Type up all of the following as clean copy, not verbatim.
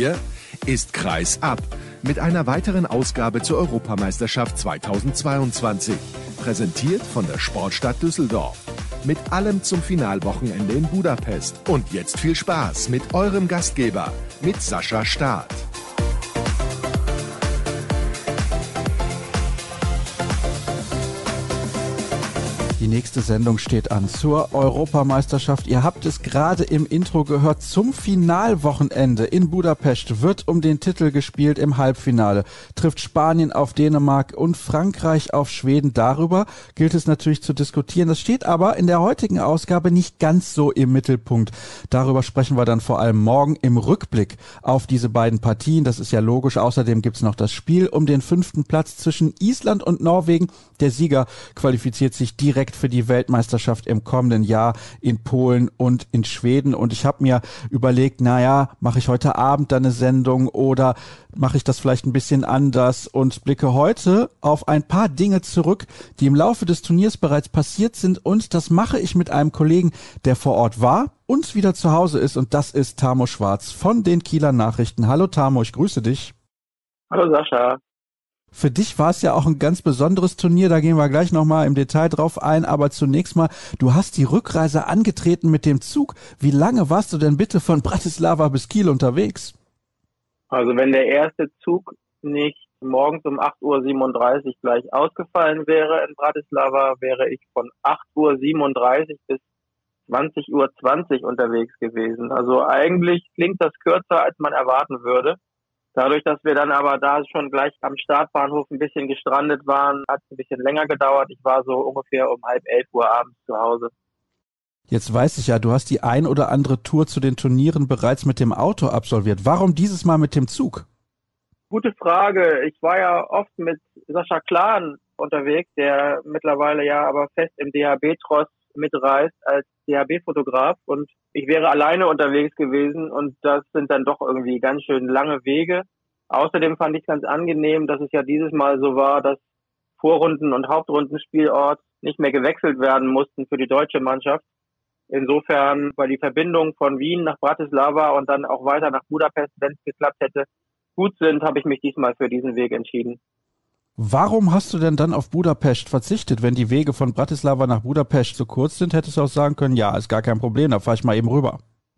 Hier ist Kreis ab mit einer weiteren Ausgabe zur Europameisterschaft 2022. Präsentiert von der Sportstadt Düsseldorf. Mit allem zum Finalwochenende in Budapest. Und jetzt viel Spaß mit eurem Gastgeber, mit Sascha Staat. Die nächste Sendung steht an zur Europameisterschaft. Ihr habt es gerade im Intro gehört. Zum Finalwochenende in Budapest wird um den Titel gespielt. Im Halbfinale trifft Spanien auf Dänemark und Frankreich auf Schweden. Darüber gilt es natürlich zu diskutieren. Das steht aber in der heutigen Ausgabe nicht ganz so im Mittelpunkt. Darüber sprechen wir dann vor allem morgen im Rückblick auf diese beiden Partien. Das ist ja logisch. Außerdem gibt es noch das Spiel um den 5. Platz zwischen Island und Norwegen. Der Sieger qualifiziert sich direkt für die Weltmeisterschaft im kommenden Jahr in Polen und in Schweden. Und ich habe mir überlegt, mache ich heute Abend dann eine Sendung oder mache ich das vielleicht ein bisschen anders und blicke heute auf ein paar Dinge zurück, die im Laufe des Turniers bereits passiert sind. Und das mache ich mit einem Kollegen, der vor Ort war und wieder zu Hause ist. Und das ist Tamo Schwarz von den Kieler Nachrichten. Hallo Tamo, ich grüße dich. Hallo Sascha. Für dich war es ja auch ein ganz besonderes Turnier, da gehen wir gleich nochmal im Detail drauf ein, aber zunächst mal, du hast die Rückreise angetreten mit dem Zug. Wie lange warst du denn bitte von Bratislava bis Kiel unterwegs? Also wenn der erste Zug nicht morgens um 8:37 Uhr gleich ausgefallen wäre in Bratislava, wäre ich von 8:37 Uhr bis 20:20 Uhr unterwegs gewesen. Also eigentlich klingt das kürzer, als man erwarten würde. Dadurch, dass wir dann aber da schon gleich am Startbahnhof ein bisschen gestrandet waren, hat es ein bisschen länger gedauert. Ich war so ungefähr um 10:30 abends zu Hause. Jetzt weiß ich ja, du hast die ein oder andere Tour zu den Turnieren bereits mit dem Auto absolviert. Warum dieses Mal mit dem Zug? Gute Frage. Ich war ja oft mit Sascha Klahn unterwegs, der mittlerweile ja aber fest im DHB-Tross mitreist als DHB-Fotograf, und ich wäre alleine unterwegs gewesen und das sind dann doch irgendwie ganz schön lange Wege. Außerdem fand ich ganz angenehm, dass es ja dieses Mal so war, dass Vorrunden- und Hauptrundenspielort nicht mehr gewechselt werden mussten für die deutsche Mannschaft. Insofern war die Verbindung von Wien nach Bratislava und dann auch weiter nach Budapest, wenn es geklappt hätte, gut sind, habe ich mich diesmal für diesen Weg entschieden. Warum hast du denn dann auf Budapest verzichtet? Wenn die Wege von Bratislava nach Budapest so kurz sind, hättest du auch sagen können, ja, ist gar kein Problem, da fahre ich mal eben rüber.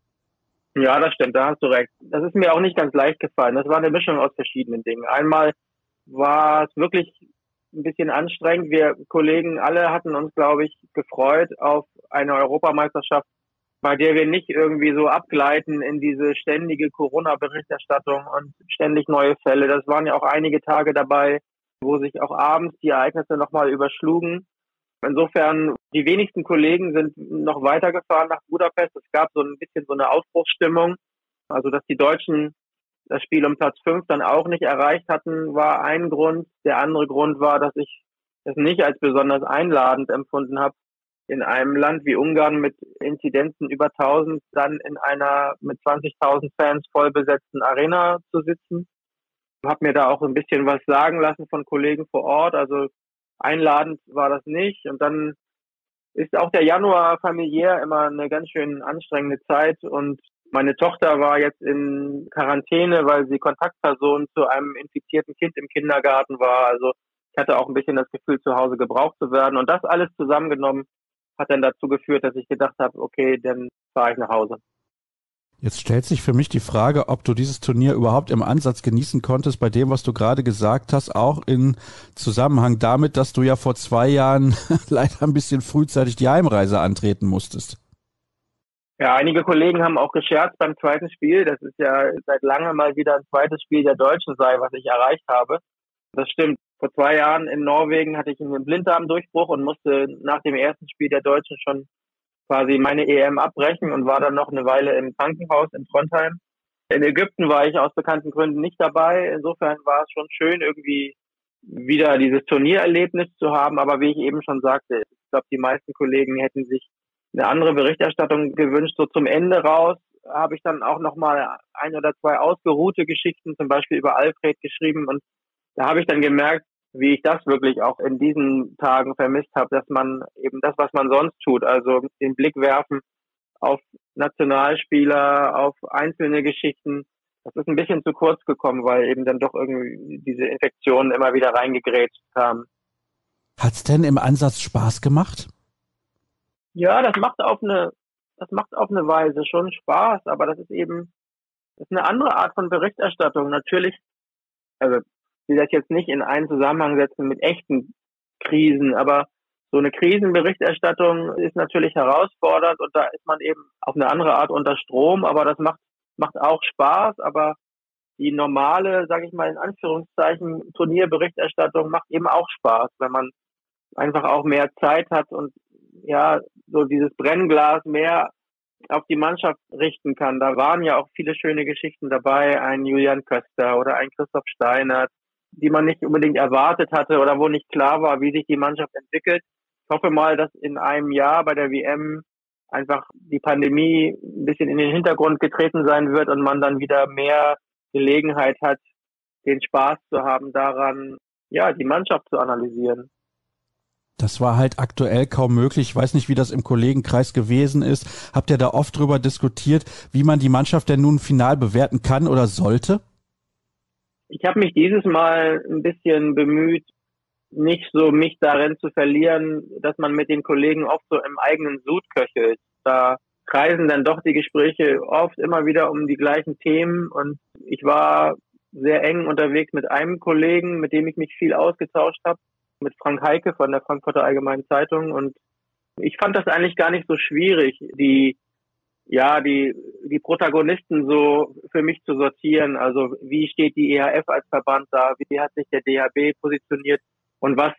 Ja, das stimmt, da hast du recht. Das ist mir auch nicht ganz leicht gefallen. Das war eine Mischung aus verschiedenen Dingen. Einmal war es wirklich ein bisschen anstrengend. Wir Kollegen alle hatten uns, glaube ich, gefreut auf eine Europameisterschaft, bei der wir nicht irgendwie so abgleiten in diese ständige Corona-Berichterstattung und ständig neue Fälle. Das waren ja auch einige Tage dabei, wo sich auch abends die Ereignisse nochmal überschlugen. Insofern, die wenigsten Kollegen sind noch weitergefahren nach Budapest. Es gab so ein bisschen so eine Aufbruchsstimmung. Also, dass die Deutschen das Spiel um Platz 5 dann auch nicht erreicht hatten, war ein Grund. Der andere Grund war, dass ich es nicht als besonders einladend empfunden habe, in einem Land wie Ungarn mit Inzidenzen über 1000 dann in einer mit 20.000 Fans voll besetzten Arena zu sitzen. Habe mir da auch ein bisschen was sagen lassen von Kollegen vor Ort. Also einladend war das nicht. Und dann ist auch der Januar familiär immer eine ganz schön anstrengende Zeit. Und meine Tochter war jetzt in Quarantäne, weil sie Kontaktperson zu einem infizierten Kind im Kindergarten war. Also ich hatte auch ein bisschen das Gefühl, zu Hause gebraucht zu werden. Und das alles zusammengenommen hat dann dazu geführt, dass ich gedacht habe, okay, dann fahre ich nach Hause. Jetzt stellt sich für mich die Frage, ob du dieses Turnier überhaupt im Ansatz genießen konntest, bei dem, was du gerade gesagt hast, auch in Zusammenhang damit, dass du ja vor 2 Jahren leider ein bisschen frühzeitig die Heimreise antreten musstest. Ja, einige Kollegen haben auch gescherzt beim zweiten Spiel. Das ist ja seit langem mal wieder ein zweites Spiel der Deutschen sei, was ich erreicht habe. Das stimmt. Vor 2 Jahren in Norwegen hatte ich einen Blinddarmdurchbruch und musste nach dem ersten Spiel der Deutschen schon quasi meine EM abbrechen und war dann noch eine Weile im Krankenhaus in Trondheim. In Ägypten war ich aus bekannten Gründen nicht dabei. Insofern war es schon schön, irgendwie wieder dieses Turniererlebnis zu haben. Aber wie ich eben schon sagte, ich glaube, die meisten Kollegen hätten sich eine andere Berichterstattung gewünscht. So zum Ende raus habe ich dann auch nochmal 1 oder 2 ausgeruhte Geschichten, zum Beispiel über Alfred, geschrieben. Und da habe ich dann gemerkt, wie ich das wirklich auch in diesen Tagen vermisst habe, dass man eben das, was man sonst tut, also den Blick werfen auf Nationalspieler, auf einzelne Geschichten, Das ist ein bisschen zu kurz gekommen, weil eben dann doch irgendwie diese Infektionen immer wieder reingegrätscht kamen. Hat's denn im Ansatz Spaß gemacht? Ja, das macht auf eine Weise schon Spaß, aber das ist eine andere Art von Berichterstattung. Natürlich, also, ich will das jetzt nicht in einen Zusammenhang setzen mit echten Krisen, aber so eine Krisenberichterstattung ist natürlich herausfordernd und da ist man eben auf eine andere Art unter Strom, aber das macht auch Spaß, aber die normale, sage ich mal in Anführungszeichen, Turnierberichterstattung macht eben auch Spaß, wenn man einfach auch mehr Zeit hat und ja, so dieses Brennglas mehr auf die Mannschaft richten kann. Da waren ja auch viele schöne Geschichten dabei, ein Julian Köster oder ein Christoph Steinert, die man nicht unbedingt erwartet hatte oder wo nicht klar war, wie sich die Mannschaft entwickelt. Ich hoffe mal, dass in einem Jahr bei der WM einfach die Pandemie ein bisschen in den Hintergrund getreten sein wird und man dann wieder mehr Gelegenheit hat, den Spaß zu haben daran, ja, die Mannschaft zu analysieren. Das war halt aktuell kaum möglich. Ich weiß nicht, wie das im Kollegenkreis gewesen ist. Habt ihr da oft drüber diskutiert, wie man die Mannschaft denn nun final bewerten kann oder sollte? Ich habe mich dieses Mal ein bisschen bemüht, nicht so mich darin zu verlieren, dass man mit den Kollegen oft so im eigenen Sud köchelt. Da kreisen dann doch die Gespräche oft immer wieder um die gleichen Themen und ich war sehr eng unterwegs mit einem Kollegen, mit dem ich mich viel ausgetauscht habe, mit Frank Heike von der Frankfurter Allgemeinen Zeitung und ich fand das eigentlich gar nicht so schwierig, die Protagonisten so für mich zu sortieren. Also wie steht die EHF als Verband da? Wie hat sich der DHB positioniert? Und was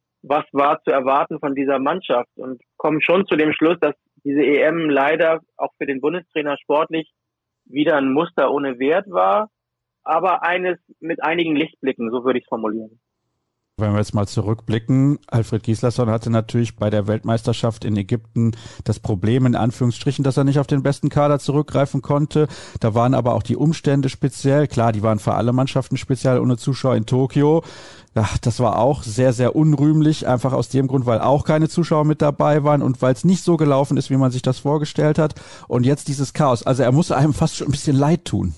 war zu erwarten von dieser Mannschaft? Und kommen schon zu dem Schluss, dass diese EM leider auch für den Bundestrainer sportlich wieder ein Muster ohne Wert war, aber eines mit einigen Lichtblicken, so würde ich es formulieren. Wenn wir jetzt mal zurückblicken, Alfred Gislason hatte natürlich bei der Weltmeisterschaft in Ägypten das Problem in Anführungsstrichen, dass er nicht auf den besten Kader zurückgreifen konnte. Da waren aber auch die Umstände speziell. Klar, die waren für alle Mannschaften speziell ohne Zuschauer in Tokio. Ja, das war auch sehr, sehr unrühmlich, einfach aus dem Grund, weil auch keine Zuschauer mit dabei waren und weil es nicht so gelaufen ist, wie man sich das vorgestellt hat. Und jetzt dieses Chaos. Also er muss einem fast schon ein bisschen leid tun.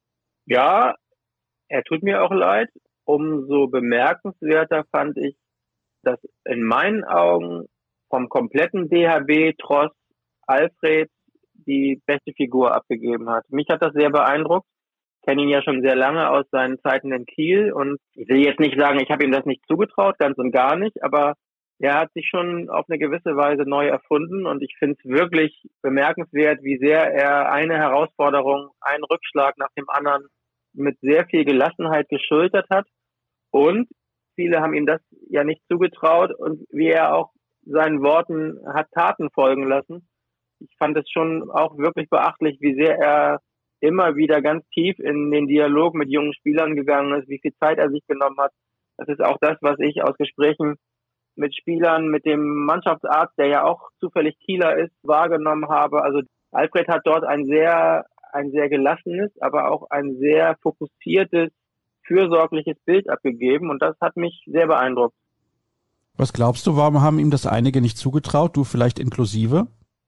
Ja, er tut mir auch leid. Umso bemerkenswerter fand ich, dass in meinen Augen vom kompletten DHB-Tross Alfred die beste Figur abgegeben hat. Mich hat das sehr beeindruckt. Ich kenne ihn ja schon sehr lange aus seinen Zeiten in Kiel und ich will jetzt nicht sagen, ich habe ihm das nicht zugetraut, ganz und gar nicht, aber er hat sich schon auf eine gewisse Weise neu erfunden und ich finde es wirklich bemerkenswert, wie sehr er eine Herausforderung, einen Rückschlag nach dem anderen mit sehr viel Gelassenheit geschultert hat. Und viele haben ihm das ja nicht zugetraut und wie er auch seinen Worten hat Taten folgen lassen. Ich fand es schon auch wirklich beachtlich, wie sehr er immer wieder ganz tief in den Dialog mit jungen Spielern gegangen ist, wie viel Zeit er sich genommen hat. Das ist auch das, was ich aus Gesprächen mit Spielern, mit dem Mannschaftsarzt, der ja auch zufällig Kieler ist, wahrgenommen habe. Also Alfred hat dort ein sehr gelassenes, aber auch ein sehr fokussiertes, fürsorgliches Bild abgegeben und das hat mich sehr beeindruckt. Was glaubst du, warum haben ihm das einige nicht zugetraut, du vielleicht inklusive?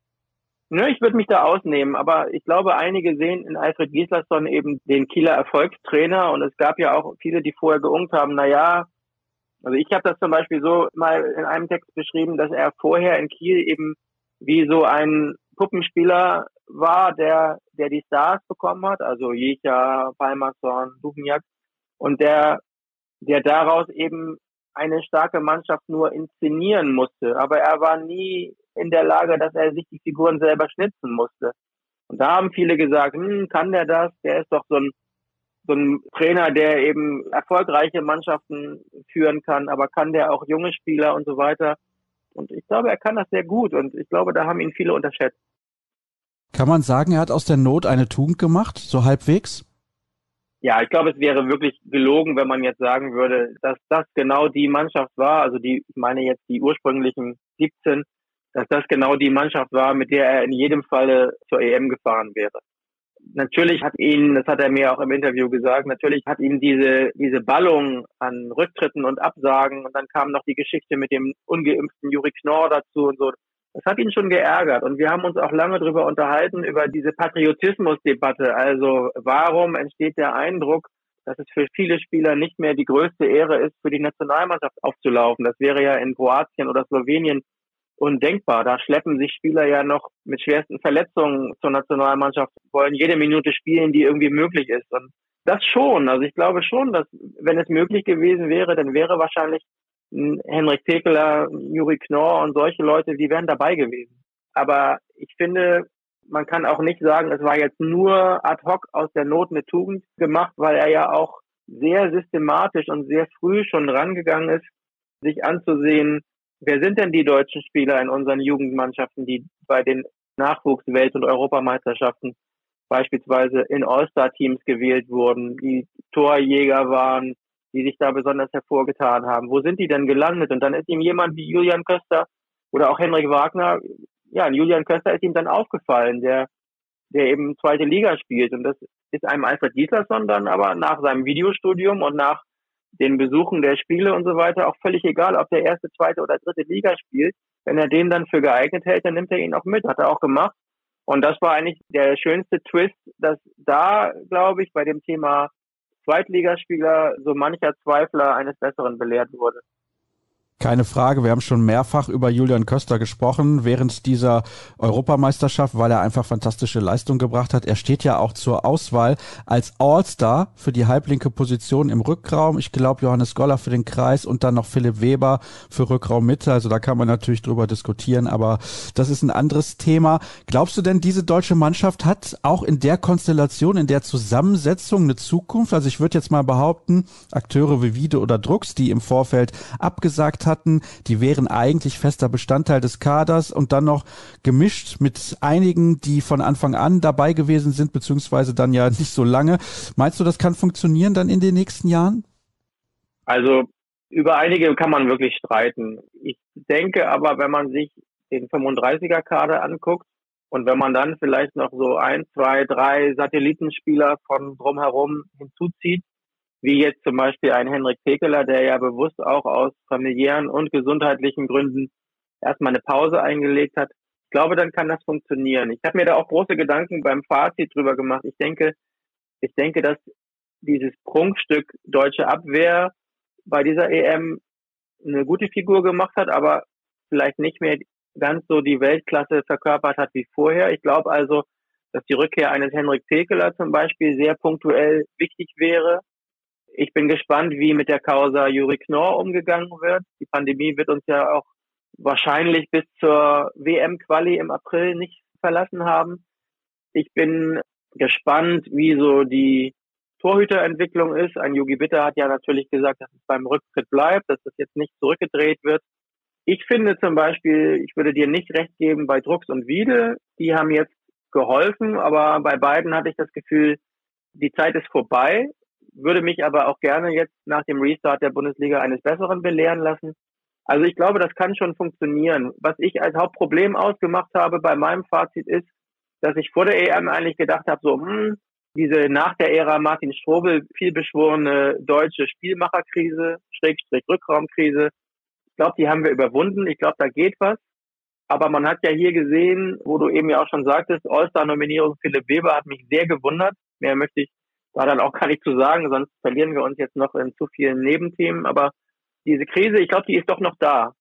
Nö, ich würde mich da ausnehmen, aber ich glaube, einige sehen in Alfred Gislason eben den Kieler Erfolgstrainer und es gab ja auch viele, die vorher geunkt haben, also ich habe das zum Beispiel so mal in einem Text beschrieben, dass er vorher in Kiel eben wie so ein Puppenspieler war, der die Stars bekommen hat, also Jecha, Palmerson, Duvniak, und der daraus eben eine starke Mannschaft nur inszenieren musste. Aber er war nie in der Lage, dass er sich die Figuren selber schnitzen musste. Und da haben viele gesagt, kann der das? Der ist doch so ein Trainer, der eben erfolgreiche Mannschaften führen kann, aber kann der auch junge Spieler und so weiter. Und ich glaube, er kann das sehr gut und ich glaube, da haben ihn viele unterschätzt. Kann man sagen, er hat aus der Not eine Tugend gemacht, so halbwegs? Ja, ich glaube, es wäre wirklich gelogen, wenn man jetzt sagen würde, dass das genau die Mannschaft war, also ich meine jetzt die ursprünglichen 17, dass das genau die Mannschaft war, mit der er in jedem Falle zur EM gefahren wäre. Natürlich das hat er mir auch im Interview gesagt, natürlich hat ihm diese Ballung an Rücktritten und Absagen und dann kam noch die Geschichte mit dem ungeimpften Juri Knorr dazu und so. Das hat ihn schon geärgert und wir haben uns auch lange darüber unterhalten, über diese Patriotismusdebatte. Also warum entsteht der Eindruck, dass es für viele Spieler nicht mehr die größte Ehre ist, für die Nationalmannschaft aufzulaufen? Das wäre ja in Kroatien oder Slowenien undenkbar. Da schleppen sich Spieler ja noch mit schwersten Verletzungen zur Nationalmannschaft, wollen jede Minute spielen, die irgendwie möglich ist. Und das schon. Also ich glaube schon, dass wenn es möglich gewesen wäre, dann wäre wahrscheinlich Henrik Pekeler, Juri Knorr und solche Leute, die wären dabei gewesen. Aber ich finde, man kann auch nicht sagen, es war jetzt nur ad hoc aus der Not eine Tugend gemacht, weil er ja auch sehr systematisch und sehr früh schon rangegangen ist, sich anzusehen, wer sind denn die deutschen Spieler in unseren Jugendmannschaften, die bei den Nachwuchswelt- und Europameisterschaften beispielsweise in All-Star-Teams gewählt wurden, die Torjäger waren, die sich da besonders hervorgetan haben. Wo sind die denn gelandet? Und dann ist ihm jemand wie Julian Köster oder auch Henrik Wagner, ja, Julian Köster ist ihm dann aufgefallen, der eben zweite Liga spielt. Und das ist einem Alfred Gislason dann aber nach seinem Videostudium und nach den Besuchen der Spiele und so weiter auch völlig egal, ob der erste, zweite oder dritte Liga spielt. Wenn er den dann für geeignet hält, dann nimmt er ihn auch mit. Hat er auch gemacht. Und das war eigentlich der schönste Twist, dass da, glaube ich, bei dem Thema Zweitligaspieler so mancher Zweifler eines Besseren belehrt wurde. Keine Frage, wir haben schon mehrfach über Julian Köster gesprochen während dieser Europameisterschaft, weil er einfach fantastische Leistung gebracht hat. Er steht ja auch zur Auswahl als All-Star für die halblinke Position im Rückraum. Ich glaube Johannes Goller für den Kreis und dann noch Philipp Weber für Rückraum Mitte. Also da kann man natürlich drüber diskutieren, aber das ist ein anderes Thema. Glaubst du denn, diese deutsche Mannschaft hat auch in der Konstellation, in der Zusammensetzung eine Zukunft? Also ich würde jetzt mal behaupten, Akteure wie Wiede oder Drucks, die im Vorfeld abgesagt hatten, die wären eigentlich fester Bestandteil des Kaders und dann noch gemischt mit einigen, die von Anfang an dabei gewesen sind, beziehungsweise dann ja nicht so lange. Meinst du, das kann funktionieren dann in den nächsten Jahren? Also über einige kann man wirklich streiten. Ich denke aber, wenn man sich den 35er-Kader anguckt und wenn man dann vielleicht noch so 1, 2, 3 Satellitenspieler von drumherum hinzuzieht, wie jetzt zum Beispiel ein Henrik Pekeler, der ja bewusst auch aus familiären und gesundheitlichen Gründen erstmal eine Pause eingelegt hat. Ich glaube, dann kann das funktionieren. Ich habe mir da auch große Gedanken beim Fazit drüber gemacht. Ich denke, dass dieses Prunkstück deutsche Abwehr bei dieser EM eine gute Figur gemacht hat, aber vielleicht nicht mehr ganz so die Weltklasse verkörpert hat wie vorher. Ich glaube also, dass die Rückkehr eines Henrik Pekeler zum Beispiel sehr punktuell wichtig wäre. Ich bin gespannt, wie mit der Causa Juri Knorr umgegangen wird. Die Pandemie wird uns ja auch wahrscheinlich bis zur WM-Quali im April nicht verlassen haben. Ich bin gespannt, wie so die Torhüterentwicklung ist. Ein Jogi Bitter hat ja natürlich gesagt, dass es beim Rücktritt bleibt, dass das jetzt nicht zurückgedreht wird. Ich finde zum Beispiel, ich würde dir nicht recht geben bei Drucks und Wiede. Die haben jetzt geholfen, aber bei beiden hatte ich das Gefühl, die Zeit ist vorbei. Würde mich aber auch gerne jetzt nach dem Restart der Bundesliga eines Besseren belehren lassen. Also ich glaube, das kann schon funktionieren. Was ich als Hauptproblem ausgemacht habe bei meinem Fazit ist, dass ich vor der EM eigentlich gedacht habe, so diese nach der Ära Martin Strobel vielbeschworene deutsche Spielmacherkrise, Schrägstrich Rückraumkrise, ich glaube, die haben wir überwunden. Ich glaube, da geht was. Aber man hat ja hier gesehen, wo du eben ja auch schon sagtest, All-Star-Nominierung Philipp Weber hat mich sehr gewundert. Mehr möchte ich da dann auch gar nicht zu sagen, sonst verlieren wir uns jetzt noch in zu vielen Nebenthemen. Aber diese Krise, ich glaube, die ist doch noch da.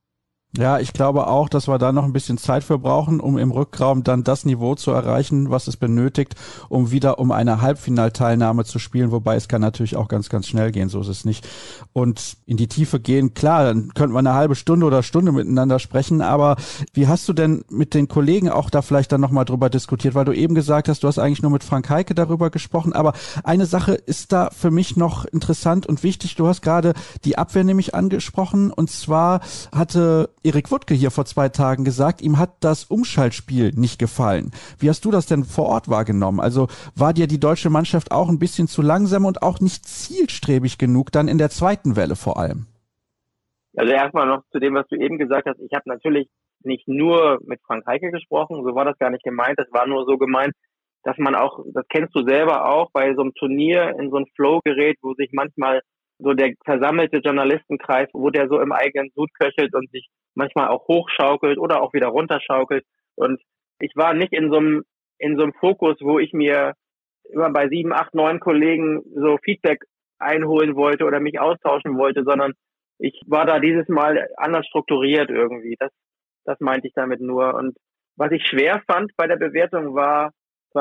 Ja, ich glaube auch, dass wir da noch ein bisschen Zeit für brauchen, um im Rückraum dann das Niveau zu erreichen, was es benötigt, um wieder um eine Halbfinalteilnahme zu spielen. Wobei es kann natürlich auch ganz, ganz schnell gehen, so ist es nicht. Und in die Tiefe gehen, klar, dann könnten wir eine halbe Stunde oder Stunde miteinander sprechen. Aber wie hast du denn mit den Kollegen auch da vielleicht dann nochmal drüber diskutiert? Weil du eben gesagt hast, du hast eigentlich nur mit Frank Heike darüber gesprochen. Aber eine Sache ist da für mich noch interessant und wichtig. Du hast gerade die Abwehr nämlich angesprochen. Und zwar hatte Erik Wuttke hier vor 2 Tagen gesagt, ihm hat das Umschaltspiel nicht gefallen. Wie hast du das denn vor Ort wahrgenommen? Also war dir die deutsche Mannschaft auch ein bisschen zu langsam und auch nicht zielstrebig genug dann in der zweiten Welle vor allem? Also erstmal noch zu dem, was du eben gesagt hast. Ich habe natürlich nicht nur mit Frank Heike gesprochen, so war das gar nicht gemeint. Das war nur so gemeint, dass man auch, das kennst du selber auch, bei so einem Turnier in so ein Flow gerät, wo sich manchmal so der versammelte Journalistenkreis, wo der so im eigenen Sud köchelt und sich manchmal auch hochschaukelt oder auch wieder runterschaukelt. Und ich war nicht in so einem Fokus, wo ich mir immer bei 7, 8, 9 Kollegen so Feedback einholen wollte oder mich austauschen wollte, sondern ich war da dieses Mal anders strukturiert irgendwie. Das meinte ich damit nur. Und was ich schwer fand bei der Bewertung war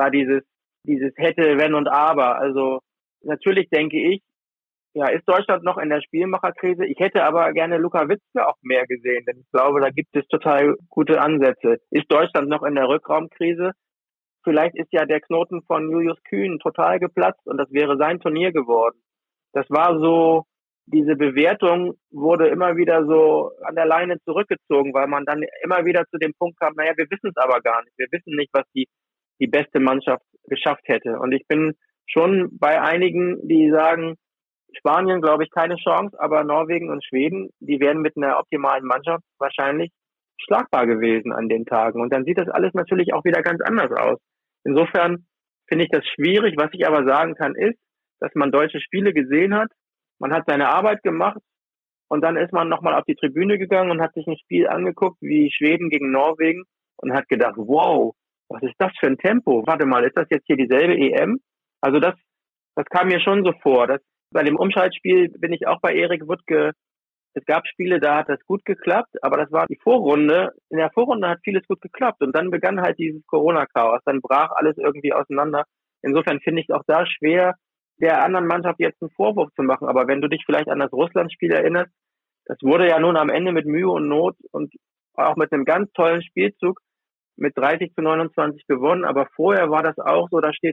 dieses hätte, wenn und aber. Also natürlich denke ich, ja, ist Deutschland noch in der Spielmacherkrise? Ich hätte aber gerne Luka Witzke auch mehr gesehen, denn ich glaube, da gibt es total gute Ansätze. Ist Deutschland noch in der Rückraumkrise? Vielleicht ist ja der Knoten von Julius Kühn total geplatzt und das wäre sein Turnier geworden. Das war so, diese Bewertung wurde immer wieder so an der Leine zurückgezogen, weil man dann immer wieder zu dem Punkt kam, naja, wir wissen es aber gar nicht. Wir wissen nicht, was die beste Mannschaft geschafft hätte. Und ich bin schon bei einigen, die sagen, Spanien, glaube ich, keine Chance, aber Norwegen und Schweden, die wären mit einer optimalen Mannschaft wahrscheinlich schlagbar gewesen an den Tagen. Und dann sieht das alles natürlich auch wieder ganz anders aus. Insofern finde ich das schwierig. Was ich aber sagen kann, ist, dass man deutsche Spiele gesehen hat, man hat seine Arbeit gemacht und dann ist man nochmal auf die Tribüne gegangen und hat sich ein Spiel angeguckt wie Schweden gegen Norwegen und hat gedacht, wow, was ist das für ein Tempo? Warte mal, ist das jetzt hier dieselbe EM? Also das kam mir schon so vor. Bei dem Umschaltspiel bin ich auch bei Erik Wuttke. Es gab Spiele, da hat das gut geklappt, aber das war die Vorrunde. In der Vorrunde hat vieles gut geklappt und dann begann halt dieses Corona-Chaos. Dann brach alles irgendwie auseinander. Insofern finde ich es auch da schwer, der anderen Mannschaft jetzt einen Vorwurf zu machen. Aber wenn du dich vielleicht an das Russland-Spiel erinnerst, das wurde ja nun am Ende mit Mühe und Not und auch mit einem ganz tollen Spielzug mit 30-29 gewonnen. Aber vorher war das auch so, da steht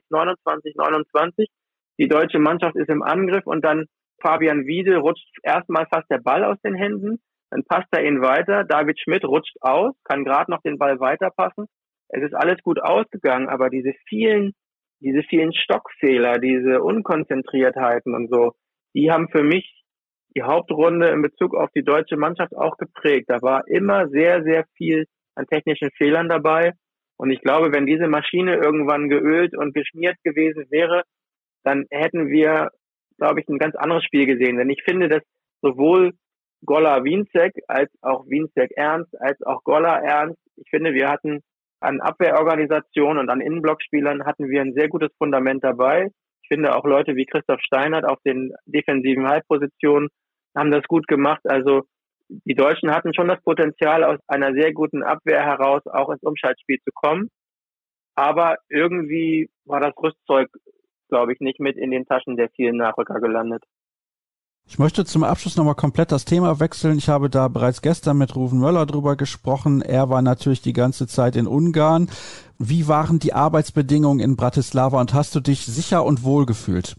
29-29. Die deutsche Mannschaft ist im Angriff und dann Fabian Wiede rutscht erstmal fast der Ball aus den Händen, dann passt er ihn weiter, David Schmidt rutscht aus, kann gerade noch den Ball weiterpassen. Es ist alles gut ausgegangen, aber diese vielen Stockfehler, diese Unkonzentriertheiten und so, die haben für mich die Hauptrunde in Bezug auf die deutsche Mannschaft auch geprägt. Da war immer sehr, sehr viel an technischen Fehlern dabei. Und ich glaube, wenn diese Maschine irgendwann geölt und geschmiert gewesen wäre, dann hätten wir, glaube ich, ein ganz anderes Spiel gesehen. Denn ich finde, dass sowohl Goller-Wienzek als auch Wienzek-Ernst, als auch Goller-Ernst, ich finde, wir hatten an Abwehrorganisation und an Innenblockspielern hatten wir ein sehr gutes Fundament dabei. Ich finde auch Leute wie Christoph Steinert auf den defensiven Halbpositionen haben das gut gemacht. Also die Deutschen hatten schon das Potenzial, aus einer sehr guten Abwehr heraus auch ins Umschaltspiel zu kommen. Aber irgendwie war das Rüstzeug, glaube ich, nicht mit in den Taschen der vielen Nachrücker gelandet. Ich möchte zum Abschluss nochmal komplett das Thema wechseln. Ich habe da bereits gestern mit Ruven Möller drüber gesprochen. Er war natürlich die ganze Zeit in Ungarn. Wie waren die Arbeitsbedingungen in Bratislava und hast du dich sicher und wohl gefühlt?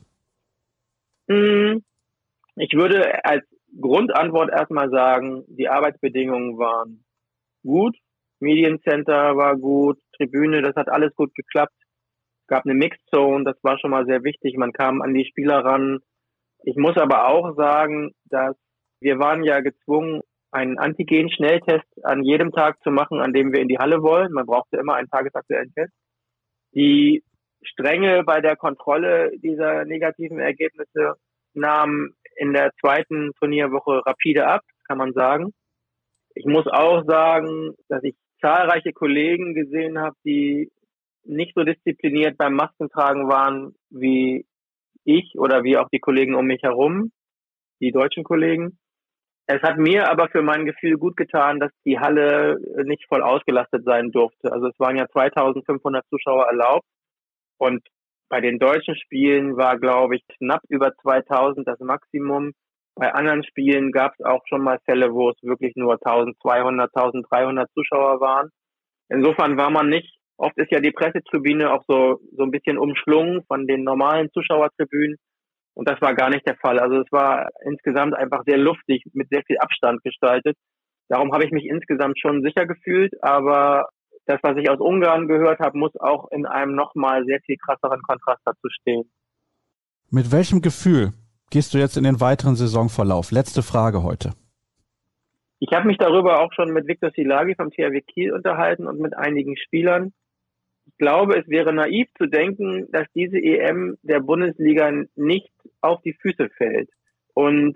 Ich würde als Grundantwort erstmal sagen, die Arbeitsbedingungen waren gut. Mediencenter war gut, Tribüne, das hat alles gut geklappt. Es gab eine Mixzone, das war schon mal sehr wichtig. Man kam an die Spieler ran. Ich muss aber auch sagen, dass wir waren ja gezwungen, einen Antigen-Schnelltest an jedem Tag zu machen, an dem wir in die Halle wollen. Man brauchte immer einen tagesaktuellen Test. Die Strenge bei der Kontrolle dieser negativen Ergebnisse nahm in der zweiten Turnierwoche rapide ab, kann man sagen. Ich muss auch sagen, dass ich zahlreiche Kollegen gesehen habe, die nicht so diszipliniert beim Maskentragen waren wie ich oder wie auch die Kollegen um mich herum, die deutschen Kollegen. Es hat mir aber für mein Gefühl gut getan, dass die Halle nicht voll ausgelastet sein durfte. Also es waren ja 2500 Zuschauer erlaubt und bei den deutschen Spielen war, glaube ich, knapp über 2000 das Maximum. Bei anderen Spielen gab es auch schon mal Fälle, wo es wirklich nur 1200, 1300 Zuschauer waren. Insofern war man nicht, oft ist ja die Pressetribüne auch so ein bisschen umschlungen von den normalen Zuschauertribünen. Und das war gar nicht der Fall. Also es war insgesamt einfach sehr luftig, mit sehr viel Abstand gestaltet. Darum habe ich mich insgesamt schon sicher gefühlt. Aber das, was ich aus Ungarn gehört habe, muss auch in einem nochmal sehr viel krasseren Kontrast dazu stehen. Mit welchem Gefühl gehst du jetzt in den weiteren Saisonverlauf? Letzte Frage heute. Ich habe mich darüber auch schon mit Viktor Silagi vom THW Kiel unterhalten und mit einigen Spielern. Ich glaube, es wäre naiv zu denken, dass diese EM der Bundesliga nicht auf die Füße fällt. Und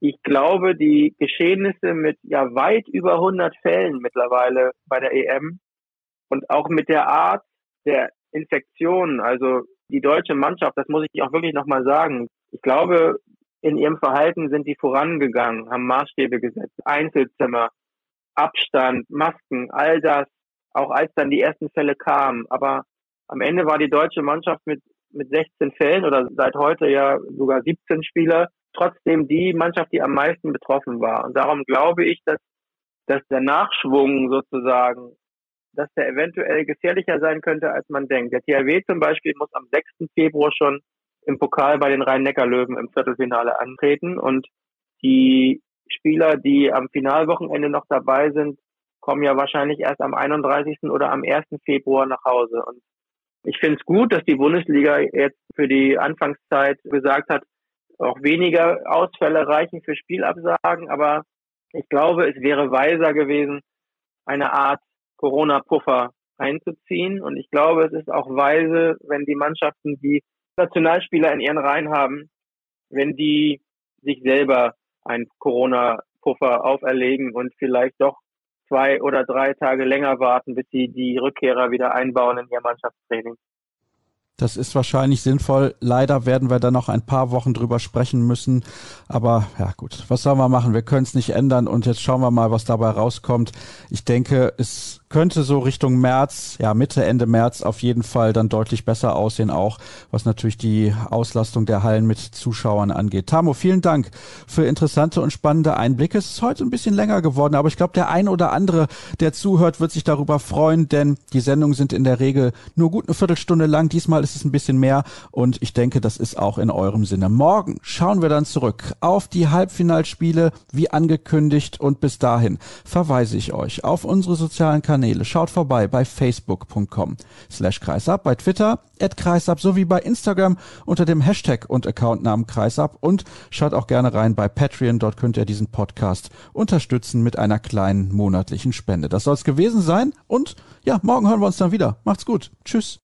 ich glaube, die Geschehnisse mit ja weit über 100 Fällen mittlerweile bei der EM und auch mit der Art der Infektionen, also die deutsche Mannschaft, das muss ich auch wirklich nochmal sagen, ich glaube, in ihrem Verhalten sind die vorangegangen, haben Maßstäbe gesetzt, Einzelzimmer, Abstand, Masken, all das, auch als dann die ersten Fälle kamen. Aber am Ende war die deutsche Mannschaft mit 16 Fällen oder seit heute ja sogar 17 Spieler trotzdem die Mannschaft, die am meisten betroffen war. Und darum glaube ich, dass der Nachschwung sozusagen, dass der eventuell gefährlicher sein könnte, als man denkt. Der THW zum Beispiel muss am 6. Februar schon im Pokal bei den Rhein-Neckar-Löwen im Viertelfinale antreten. Und die Spieler, die am Finalwochenende noch dabei sind, kommen ja wahrscheinlich erst am 31. oder am 1. Februar nach Hause. Und ich finde es gut, dass die Bundesliga jetzt für die Anfangszeit gesagt hat, auch weniger Ausfälle reichen für Spielabsagen. Aber ich glaube, es wäre weiser gewesen, eine Art Corona-Puffer einzuziehen. Und ich glaube, es ist auch weise, wenn die Mannschaften, die Nationalspieler in ihren Reihen haben, wenn die sich selber einen Corona-Puffer auferlegen und vielleicht doch 2 oder 3 Tage länger warten, bis sie die Rückkehrer wieder einbauen in ihr Mannschaftstraining. Das ist wahrscheinlich sinnvoll. Leider werden wir da noch ein paar Wochen drüber sprechen müssen. Aber ja gut, was sollen wir machen? Wir können es nicht ändern und jetzt schauen wir mal, was dabei rauskommt. Ich denke, es könnte so Richtung März, ja Mitte, Ende März auf jeden Fall dann deutlich besser aussehen, auch was natürlich die Auslastung der Hallen mit Zuschauern angeht. Tamo, vielen Dank für interessante und spannende Einblicke. Es ist heute ein bisschen länger geworden, aber ich glaube, der ein oder andere, der zuhört, wird sich darüber freuen, denn die Sendungen sind in der Regel nur gut eine Viertelstunde lang. Diesmal ist es ein bisschen mehr und ich denke, das ist auch in eurem Sinne. Morgen schauen wir dann zurück auf die Halbfinalspiele, wie angekündigt, und bis dahin verweise ich euch auf unsere sozialen Kanäle. Schaut vorbei bei facebook.com/kreisab, bei Twitter @kreisab sowie bei Instagram unter dem Hashtag und Accountnamen kreisab und schaut auch gerne rein bei Patreon. Dort könnt ihr diesen Podcast unterstützen mit einer kleinen monatlichen Spende. Das soll es gewesen sein und ja, morgen hören wir uns dann wieder. Macht's gut. Tschüss.